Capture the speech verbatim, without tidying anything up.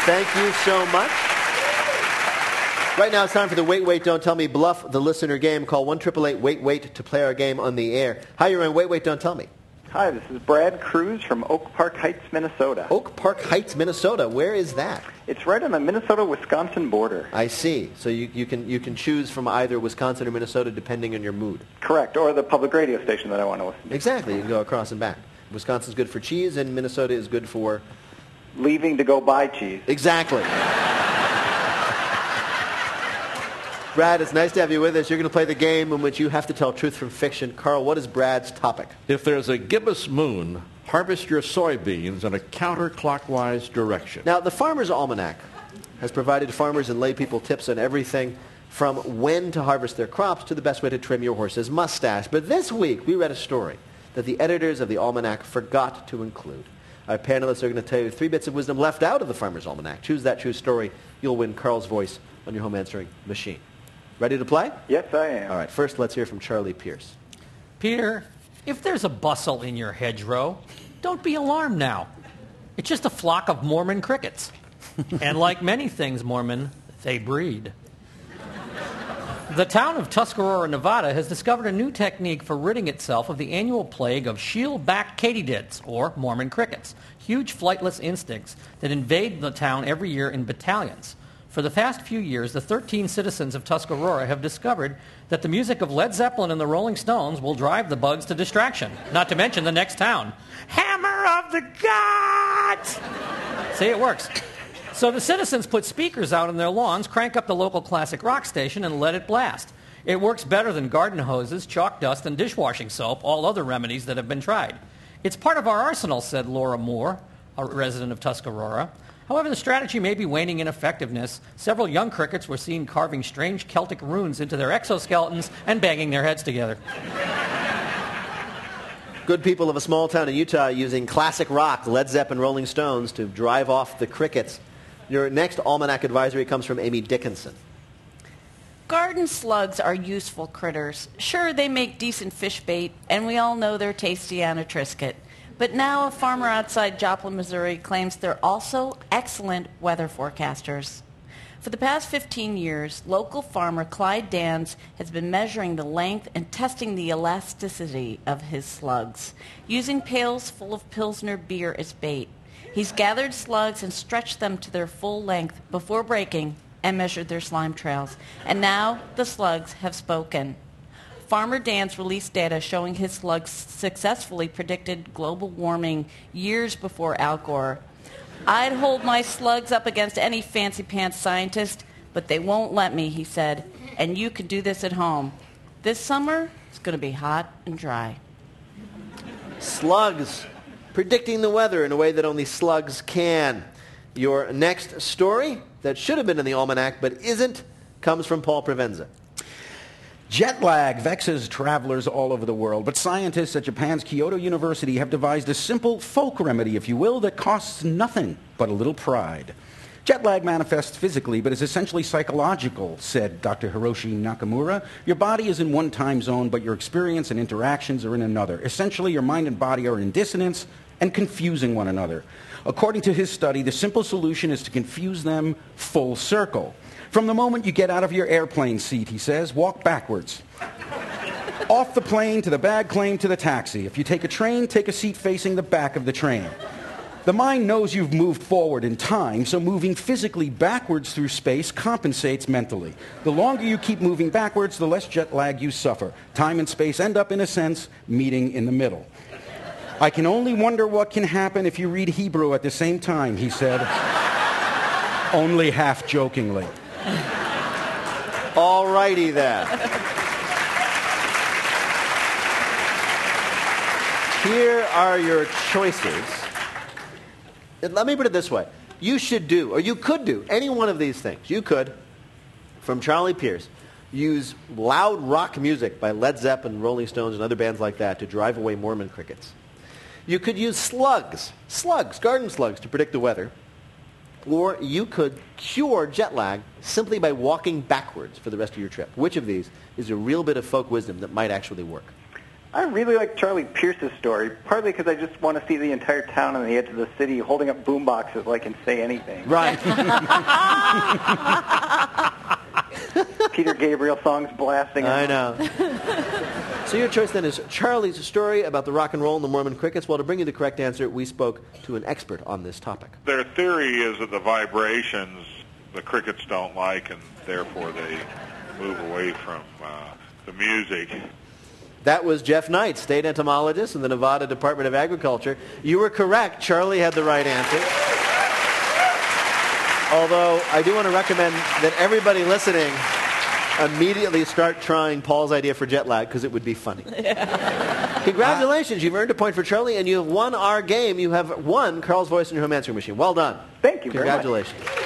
Thank you so much. Right now it's time for the Wait, Wait, Don't Tell Me Bluff the Listener game. Call one eight eight eight, wait, wait to play our game on the air. Hi, you're on Wait, Wait, Don't Tell Me. Hi, this is Brad Cruz from Oak Park Heights, Minnesota. Oak Park Heights, Minnesota. Where is that? It's right on the Minnesota-Wisconsin border. I see. So you, you can you can choose from either Wisconsin or Minnesota depending on your mood. Correct, or the public radio station that I want to listen to. Exactly. You can go across and back. Wisconsin's good for cheese, and Minnesota is good for... leaving to go buy cheese. Exactly. Brad, it's nice to have you with us. You're going to play the game in which you have to tell truth from fiction. Carl, what is Brad's topic? If there's a gibbous moon, harvest your soybeans in a counterclockwise direction. Now, the Farmer's Almanac has provided farmers and lay people tips on everything from when to harvest their crops to the best way to trim your horse's mustache. But this week, we read a story that the editors of the Almanac forgot to include. Our panelists are going to tell you three bits of wisdom left out of the Farmer's Almanac. Choose that true story. You'll win Carl's voice on your home answering machine. Ready to play? Yes, I am. All right, first let's hear from Charlie Pierce. Peter, if there's a bustle in your hedgerow, don't be alarmed now. It's just a flock of Mormon crickets. And like many things Mormon, they breed. The town of Tuscarora, Nevada has discovered a new technique for ridding itself of the annual plague of shield-backed katydids, or Mormon crickets, huge flightless instincts that invade the town every year in battalions. For the past few years, the thirteen citizens of Tuscarora have discovered that the music of Led Zeppelin and the Rolling Stones will drive the bugs to distraction, not to mention the next town. Hammer of the gods! See, it works. So the citizens put speakers out on their lawns, crank up the local classic rock station, and let it blast. It works better than garden hoses, chalk dust, and dishwashing soap, all other remedies that have been tried. It's part of our arsenal, said Laura Moore, a resident of Tuscarora. However, the strategy may be waning in effectiveness. Several young crickets were seen carving strange Celtic runes into their exoskeletons and banging their heads together. Good people of a small town in Utah using classic rock, Led Zeppelin, Rolling Stones to drive off the crickets. Your next Almanac advisory comes from Amy Dickinson. Garden slugs are useful critters. Sure, they make decent fish bait, and we all know they're tasty on a Triscuit. But now a farmer outside Joplin, Missouri claims they're also excellent weather forecasters. For the past fifteen years, local farmer Clyde Dans has been measuring the length and testing the elasticity of his slugs, using pails full of Pilsner beer as bait. He's gathered slugs and stretched them to their full length before breaking and measured their slime trails. And now the slugs have spoken. Farmer Dans released data showing his slugs successfully predicted global warming years before Al Gore. I'd hold my slugs up against any fancy-pants scientist, but they won't let me, he said. And you can do this at home. This summer, it's going to be hot and dry. Slugs. Predicting the weather in a way that only slugs can. Your next story that should have been in the Almanac but isn't comes from Paul Provenza. Jet lag vexes travelers all over the world, but scientists at Japan's Kyoto University have devised a simple folk remedy, if you will, that costs nothing but a little pride. Jet lag manifests physically, but is essentially psychological, said Doctor Hiroshi Nakamura. Your body is in one time zone, but your experience and interactions are in another. Essentially, your mind and body are in dissonance and confusing one another. According to his study, the simple solution is to confuse them full circle. From the moment you get out of your airplane seat, he says, walk backwards. Off the plane to the bag claim to the taxi. If you take a train, take a seat facing the back of the train. The mind knows you've moved forward in time, so moving physically backwards through space compensates mentally. The longer you keep moving backwards, the less jet lag you suffer. Time and space end up, in a sense, meeting in the middle. I can only wonder what can happen if you read Hebrew at the same time, he said, only half jokingly. All righty then. Here are your choices. Let me put it this way. You should do, or you could do, any one of these things. You could, from Charlie Pierce, use loud rock music by Led Zeppelin, Rolling Stones, and other bands like that to drive away Mormon crickets. You could use slugs, slugs, garden slugs, to predict the weather. Or you could cure jet lag simply by walking backwards for the rest of your trip. Which of these is a real bit of folk wisdom that might actually work? I really like Charlie Pierce's story, partly because I just want to see the entire town on the edge of the city holding up boom boxes like and say anything. Right. Peter Gabriel songs blasting. I know. So your choice then is Charlie's story about the rock and roll and the Mormon crickets. Well, to bring you the correct answer, we spoke to an expert on this topic. Their theory is that the vibrations the crickets don't like, and therefore they move away from uh, the music. That was Jeff Knight, state entomologist in the Nevada Department of Agriculture. You were correct. Charlie had the right answer. Although I do want to recommend that everybody listening immediately start trying Paul's idea for jet lag because it would be funny. Congratulations. You've earned a point for Charlie, and you have won our game. You have won Carl's Voice in your home answering machine. Well done. Thank you very much. Congratulations.